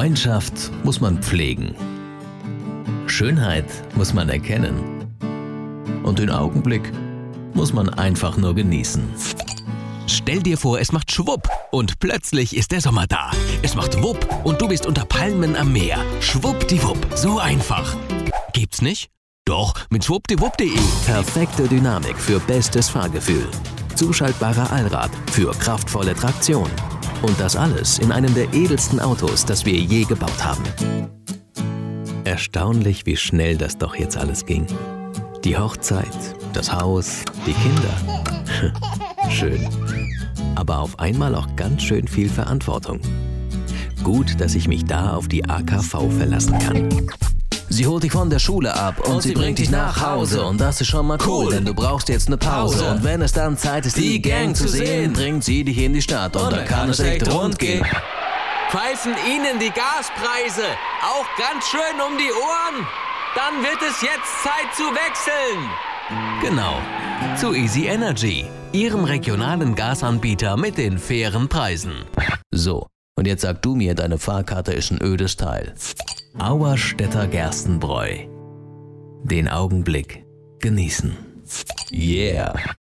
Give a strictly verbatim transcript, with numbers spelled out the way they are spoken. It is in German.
Freundschaft muss man pflegen. Schönheit muss man erkennen. Und den Augenblick muss man einfach nur genießen. Stell dir vor, es macht schwupp und plötzlich ist der Sommer da. Es macht wupp und du bist unter Palmen am Meer. Schwuppdiwupp, so einfach. Gibt's nicht? Doch, mit schwuppdiwupp punkt de. Perfekte Dynamik für bestes Fahrgefühl. Zuschaltbarer Allrad für kraftvolle Traktion. Und das alles in einem der edelsten Autos, das wir je gebaut haben. Erstaunlich, wie schnell das doch jetzt alles ging. Die Hochzeit, das Haus, die Kinder. Schön. Aber auf einmal auch ganz schön viel Verantwortung. Gut, dass ich mich da auf die A K V verlassen kann. Sie holt dich von der Schule ab und, und sie bringt dich nach Hause. Und das ist schon mal cool, denn du brauchst jetzt eine Pause. Und wenn es dann Zeit ist, die Gang zu sehen, bringt sie dich in die Stadt und, und dann kann es echt rund gehen. Pfeifen Ihnen die Gaspreise auch ganz schön um die Ohren? Dann wird es jetzt Zeit zu wechseln. Genau, zu Easy Energy, Ihrem regionalen Gasanbieter mit den fairen Preisen. So, und jetzt sag du mir, deine Fahrkarte ist ein ödes Teil. Auerstädter Gerstenbräu. Den Augenblick genießen. Yeah.